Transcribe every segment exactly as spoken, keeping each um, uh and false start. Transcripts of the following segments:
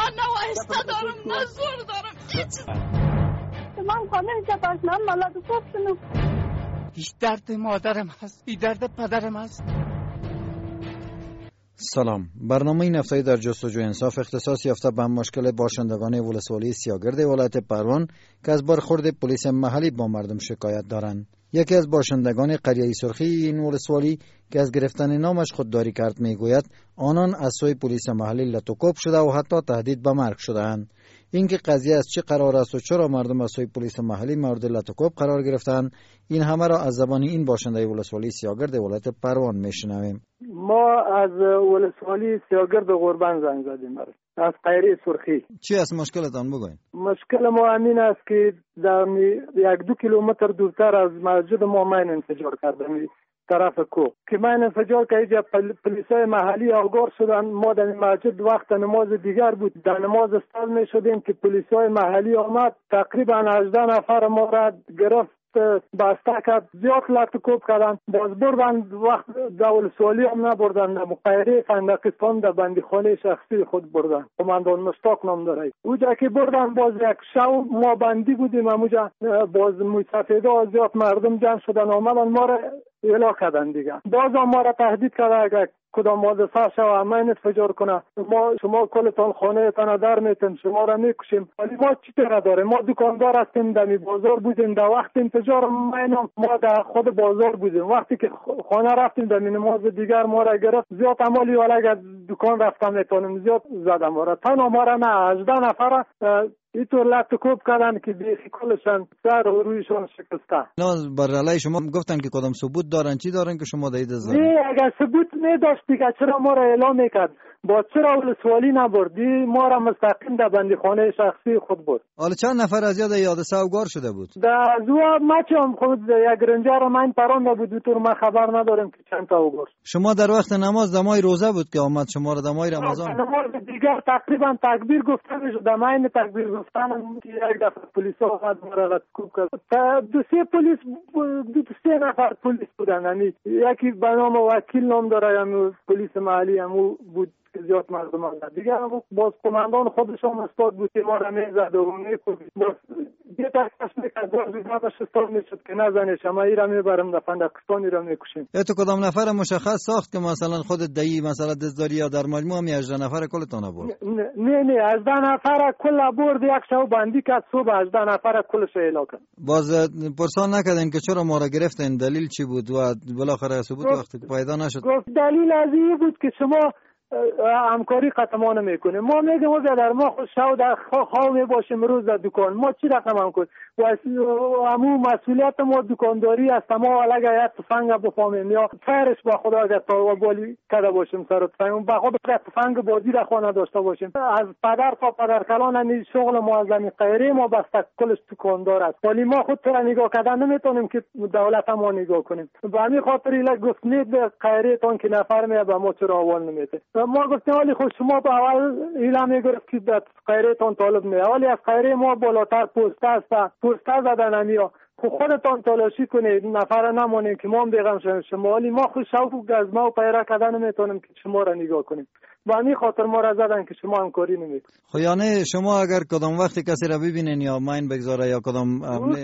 نه وایسته دارم نه زور دارم هیچ. من خانه اینجا باشم ملت خوب شنو. هیچ درد مادرم هست، این درد پدرم هست. سلام. برنامه این هفته در جستجوی انصاف اختصاص یافته به مشکل باشندگان ولسوالی سیاگرد ولایت پروان که از برخورد پلیس محلی با مردم شکایت دارند. یکی از باشندگان قریه سرخی این ولسوالی که از گرفتن نامش خودداری کرد میگوید آنان از سوی پلیس محلی لطوکوب شده و حتی تهدید به مرگ شده‌اند. اینکه قضیه از چه قرار است و چرا مردم از سوی پلیس محلی مورد لطوکوب قرار گرفتند، این همه را از زبان این باشنده ولسوالی سیاگرد ولایت پروان میشنویم. ما از ولسوالی سیاگرد قربان زنگ زدیم، از قریه سرخی. چی است مشکلتان؟ بگوین. مشکل ما همین است که در یک دو کیلومتر دورتر از مسجد ما مین انفجار کردن طرف کو که من انفجار که اینجا پلیسای محلی آگار شدن. ما در مسجد وقت نماز دیگر بود، در نماز استاد می شدیم که پلیسای محلی آمد، تقریبا هجده نفر ما را گرفت، بسته کرد، زیاد لطوکوب کردن، باز بردن. وقت دول سوالی هم نبردن، در مقایره فندقستان در بندیخانه شخصی خود بردن. قماندان مشتاق نام داره. اونجا که بردن باز یک شو ما بندی بودیم، اونجا باز موسفیده و زیاد مردم جمع شدن آمدن ما را اعلا کردن دیگه. باز ما را تهدید کرده اگر کدام حادثه شو امین انفجار کنه ما شما کلتان خانه تان در میتیم، شما را میکشیم. ولی ما چی طرح داره؟ ما دکاندار هستیم، در بازار بودیم، در وقت انفجار مینم ما در خود بازار بودیم. وقتی که خانه رفتیم در نماز دیگر ما را گرفت، زیاد عمالی ولی اگر دکان رفتم میتونیم زیاد زدم ما را. تنها ما را نه هجده نفر اینطور لطوکوب کردن که بیخی کلشان سر و رویشان شکسته. نه بر علیه شما گفتن که کدام ثبوت دارن؟ چی دارن که شما دارید از نه اگر ثبوت نداشت دیگه چرا ما را اعلام میکرد؟ با چرا ولسوالی نبردی؟ ما را مستقیم در بندیخانه شخصی خود برد. حالا چند نفر از یاد حادثه اوگار شده بود؟ در زوا ما چم خود یک رنجر من پرانده بود تو ما خبر نداریم که چند تا اوگار. شما در وقت نماز دمای روزه بود که آمد شما را دمای رمضان؟ نماز دیگر تقریبا تکبیر گفتن شد، دمای تکبیر گفتن یک دفعه پلیس آمد ما را لطوکوب کرد. دو سه پلیس دو سه نفر پلیس بودن، یعنی یکی به نام وکیل نام داره، یعنی پلیس محلی هم بود زیاد مردم آمد دیگه. باز قماندان خودشون استاد بود که ما را میزد و میکوبید. باز یه تکش میکرد باز بیدادش استاد میشد که نزنه شما ای را میبرم در فندقستانی را میکشیم. تو کدام نفر مشخص ساخت که مثلا خود دایی مثلا دزداری یا در مجموع هم هجده نفر کلتان برد؟ نه نه هجده نفر کل برد، یک شو بندی کرد، صبح هجده نفر کلش اعلا کرد. باز پرسان نکردین که چرا ما را گرفتین؟ دلیل چی بود و بالاخره ثبوت وقتی پیدا نشد؟ گفت دلیل از این بود که شما همکاری قطمان میکنه. ما میگیم او در ما خود شو در خواه می باشیم روز در دکان ما چی رقم هم کن و همون مسئولیت ما دکانداری است. ما اگر یک تفنگ بفهمیم یا خیرش با خدا اگر تا بالی کرده باشیم سر تفنگ با خود تفنگ بازی را خانه داشته باشیم. از پدر تا پدر کلان همین شغل ما از همین غیره ما بسته کلش دکاندار است، ولی ما خود را نگاه کردن نمیتونیم که دولت ما نگاه کنیم. به همین خاطر ایلا گفت نید غیره تون که نفر می به ما چرا اول نمیته. ما گفتیم ولی خود شما به اول ایلا میگرفت که در غیره تون طالب نه، ولی از غیره ما بالاتر پوسته است، پوسته زدن همیا خود خودتان تلاشی کنید نفر نمونیم که ما هم بیغم شدیم شما، ولی ما خود شوق و گزمه و پیره کردن نمیتونیم که شما را نگاه کنیم. با همین خاطر ما را زدن که شما همکاری نمیکنید. خب یعنی شما اگر کدام وقتی کسی را ببینین یا ماین بگذاره یا کدام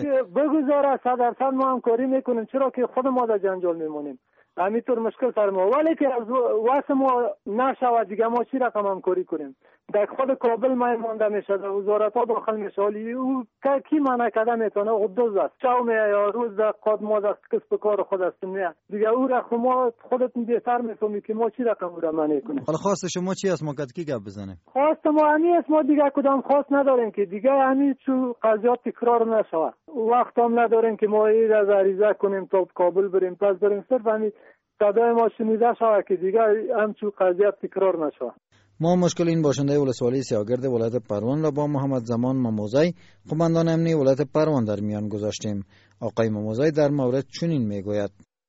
بگذاره صد درصد ما همکاری میکنیم، چرا که خود ما در جنجال میمونیم. همینطور مشکل سر ما، ولی که از واسه ما نشود دیگه ما چی رقم همکاری کنیم. در خود کابل ما مانده میشه، در وزارت ها داخل میشه، ولی او کی منع کرده میتونه خود دوز است شو می یا روز در قد ما در کسب کار خود است نه دیگه. او را ما خودت بهتر میفهمی که ما چی رقم او را منع کنیم. حالا خواست شما چی است؟ ما کی گپ بزنیم؟ خواست ما همین است، ما دیگه کدام خواست نداریم که دیگه همین چو قضیات تکرار نشه. وقت هم نداریم که ما این از عریضه کنیم تا کابل بریم پس بریم، صرف همین صدای ما شنیده شود که دیگه همچو قضیت تکرار نشه. ما مشکل این باشنده ولسوالی سیاگرد ولایت پروان را با محمد زمان مموزی قماندان امنی ولایت پروان در میان گذاشتیم. آقای مموزی در مورد چنین میگوید: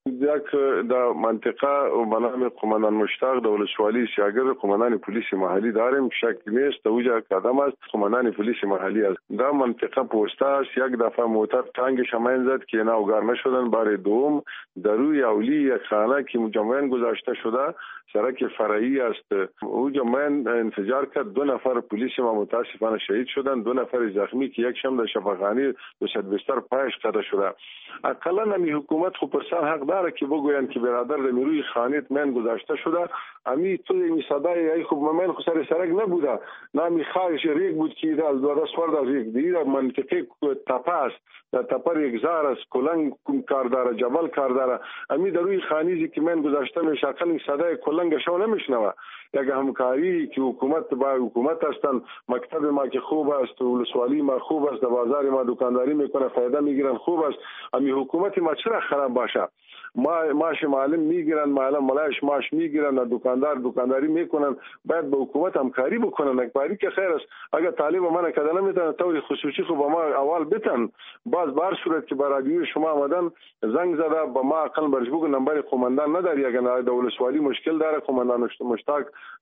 یک در منطقه به نام قماندان مشتاق در ولسوالی سیاگرد قماندان پلیس محلی داریم. شک نیست اوجا قدم است قماندان پلیس محلی است. در منطقه پوسته است. یک دفعه موتر تانگ شماین زد که اینا اوگار نشدن. بار دوم در روی اولی یک خانه که مجمعین گذاشته شده سرک فرعی است. اوجا من انفجار کرد. دو نفر پلیس ما متاسفانه شهید شدن. دو نفر زخمی که یک شم در شفاخانه دو صد بستر پایش قطع شده. اقلا نمی حکومت خو پرسان حق داره که بگوین که برادر در روی خانه من گذاشته شده. امی تو این صدای ای خوب من خو سر سرک نبوده. نمی خواهش ریگ بود که در دو دست ورد ریگ دیگر منطقه تپه است. در تپه یک زار است. کلنگ کار داره. جبل کار داره. امی در روی خانیزی که من گذاشته میشه اقل این صدای کلنگ شو نمیشنوه. یک همکاری که حکومت با حکومت هستند. مکتب ما که خوب است. ولسوالی ما خوب است. بازار ما دکانداری میکنه فایده میگیرن خوب است. امی حکومت ما چرا خراب باشه؟ ما ماش معلم میگیرن معلم ملاش ماش میگیرن دکاندار دکانداری میکنن. باید با حکومت همکاری بکنن. اکباری که خیر است. اگر طالب من کده نمیتونه طور خصوصی خو با ما اول بتن باز بار صورت که برادیو شما آمدن زنگ زده با ما اقل برجبوک نمبر قماندان نداری. اگر دولسوالی مشکل داره قماندان مشتاق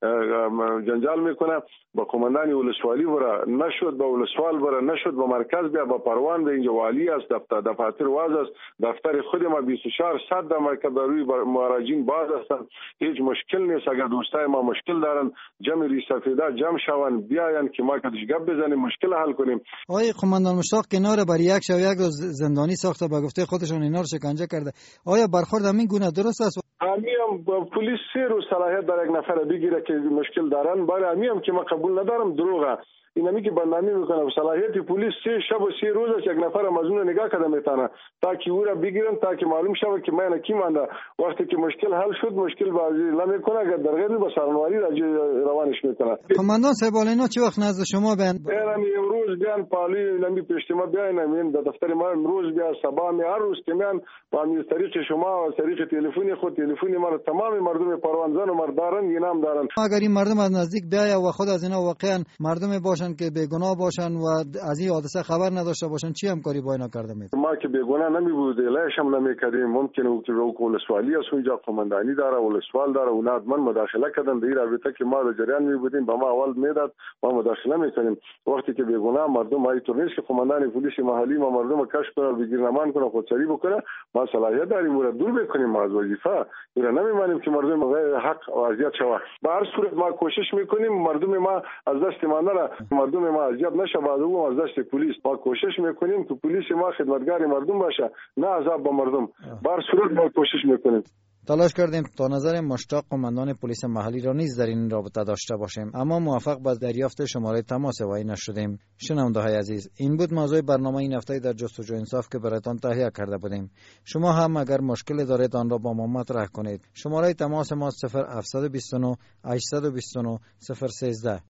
جنجال میکنه با قماندان ولسوالی برا نشد با ولسوال برا نشد با مرکز بیا با پروان به اینجا والی است دفتر دفاتر واز است دفتر خود ما بیست و چهار ساعت در مرکز روی مراجعین باز هستند. هیچ مشکل نیست. اگر دوستای ما مشکل دارن جمع ریسافیدا جمع شون بیاین که ما کدش گپ بزنیم مشکل حل کنیم. آقای قماندان مشتاق کنار بر یک شب یک روز زندانی ساخته با گفته خودشون اینا رو شکنجه کرده. آیا برخورد همین گونه درست است؟ همیم پلیس سه روز صلاحیت داره یک نفر بگیره که مشکل دارن. برای همیم که ما قبول ندارم دروغه. اینا میگه بندانی میکنه صلاحیت پلیس سه شب و سه روز است یک نفر مظنون نگاه کرده میتونه تا که او را بگیرن تا که معلوم شود که من کی مانده. وقتی که مشکل حل شد مشکل بازی نمیکنه اگر در غیر با سرنواری روانش میکنه. قماندان صاحب اینا چه وقت نزد شما بیان؟ برام امروز بیان پالی نمی پیشتما بیان نمی در دفتر ما امروز بیا صبح می هر روز که میان با می طریق شما و طریق تلفنی خود تلفنی ما تمام مردم پروانزان و مردارن اینام دارن. اگر این مردم از نزدیک بیاید و خود از اینا واقعا مردم باشن که بیگناه باشن و از این حادثه خبر نداشته باشن چی همکاری با اینا کرده میشه؟ ما که بیگناه نمی بود لایش هم نمی کردیم. ممکنه که ولسوالی از اونجا قماندانی داره ولسوال داره اونات من مداخله کردن در رابطه که ما در جریان می بودیم با ما اول میداد ما مداخله میکنیم. وقتی که بیگناه مردم های تورنیش که قماندان پلیس محلی ما مردم کشف کنه بگیرنمان کنه خودسری بکنه ما صلاحیت داریم اون دور بکنیم. ما از وظیفه اینا نمیمانیم که مردم غیر حق و اذیت شوه. به هر صورت ما کوشش میکنیم مردم ما از دست ما نره مردم ما اذیت نشه بعد او از دست پلیس. ما کوشش میکنیم که پلیس ما خدمتگار مردم باشه نه عذاب با مردم. به هر صورت ما کوشش میکنیم. تلاش کردیم تا نظر مشتاق قماندان پلیس محلی را نیز در این رابطه داشته باشیم اما موفق به دریافت شماره تماس وی نشدیم. شنونده های عزیز این بود موضوع برنامه این هفته در جستجو انصاف که برایتان تهیه کرده بودیم. شما هم اگر مشکل دارید آن را با ما مطرح کنید. شماره تماس ما صفر هفت دو نه هشت دو نه صفر یک سه